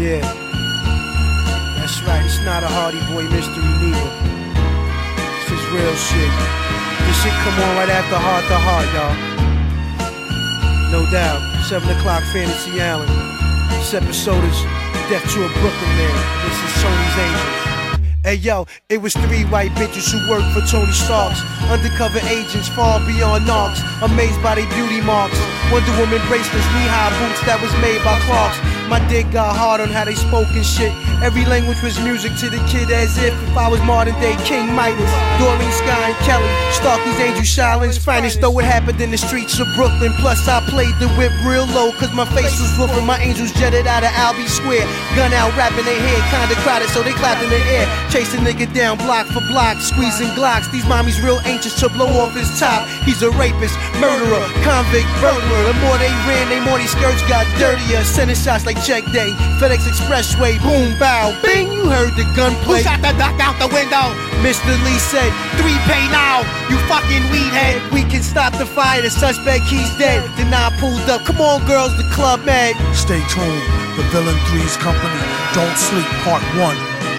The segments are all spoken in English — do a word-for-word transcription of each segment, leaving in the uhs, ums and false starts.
Yeah, that's right, it's not a Hardy Boy mystery neither. This is real shit. This shit come on right after Heart to Heart, y'all. No doubt, seven o'clock Fantasy Island. This episode is Death to a Brooklyn Man. This is Tony's Angels. Hey yo, it was three white bitches who worked for Tony Stark's. Undercover agents far beyond knocks, amazed by their beauty marks. Wonder Woman bracelets, knee-high boots that was made by Clarks. My dick got hard on how they spoke and shit. Every language was music to the kid, as if if I was modern day King Midas. Doreen, Sky, and Kelly, Starky's Angel Shylins finest. Though it happened in the streets of Brooklyn. Plus I played the whip real low, cause my face was woofing. My angels jetted out of Albee Square. Gun out, rapping their head, kinda crowded, so they clapped in the air. Chase a nigga down block for block, squeezing Glocks. These mommies real anxious to blow off his top. He's a rapist, murderer, convict, burglar. The more they ran, they more these skirts got dirtier. Sending shots like check day, FedEx Expressway, boom, bow, bing. You heard the gunplay. Who shot the duck out the window? Mister Lee said, Three pay now, you fucking weed head. we can stop the fire, the suspect, he's dead. Then I pulled up, come on girls, the club mad. Stay tuned, the Villain three's company, Don't Sleep, part one.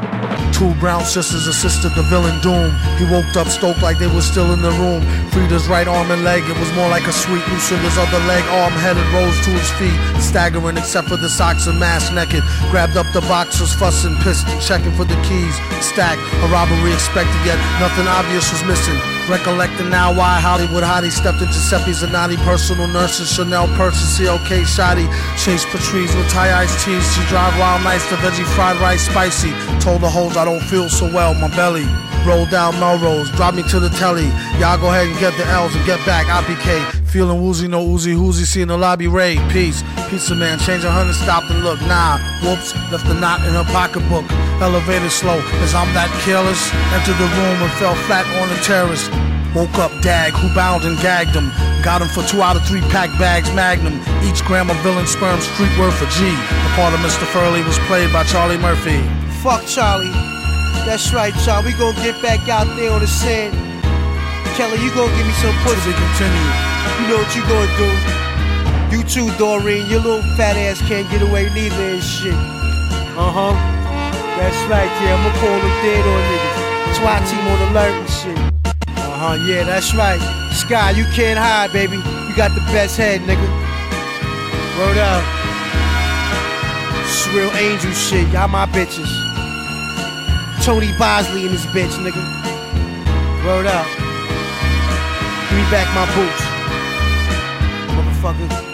Two brown sisters assisted the villain Doom. He woke up stoked like they were still in the room. Frida's right arm and leg, it was more like a sweet. Lucinda's other leg, arm, head, and rose to his feet. Staggering except for the socks and mask naked. Grabbed up the boxes, fussing, pissed, and checking for the keys. Stacked, a robbery expected, yet nothing obvious was missing. Recollecting now why Hollywood hottie stepped into Seppi's and naughty personal nurses, Chanel purses, C L K shoddy. Chase Patrice with Thai iced teas. She drive wild nights, the veggie fried rice spicy. Told the hoes I don't feel so well, my belly. Roll down Melrose, drop me to the telly. Y'all go ahead and get the L's and get back, I P K. Feeling woozy, no oozy whoozy, see in the lobby raid. Peace, pizza man, change a hundred, stopped and look. Nah, whoops, left the knot in her pocketbook. Elevated slow, as I'm that careless. Entered the room and fell flat on the terrace. Woke up, dag, who bound and gagged him. Got him for two out of three pack bags, Magnum. Each gram of villain sperm, street word for G. The part of Mister Furley was played by Charlie Murphy. Fuck Charlie. That's right, y'all. We gon' get back out there on the sand. Kelly, you gon' give me some pussy. To continue. You know what you gon' do. You too, Doreen. Your little fat ass can't get away neither and shit. Uh-huh. That's right, yeah. I'ma call them dead on niggas. SWAT team on alert and shit. Uh-huh, yeah, that's right. Sky, you can't hide, baby. You got the best head, nigga. Word up. It's real angel shit. Y'all my bitches. Tony Bosley and his bitch, nigga. Word up. Give me back my boots, motherfucker.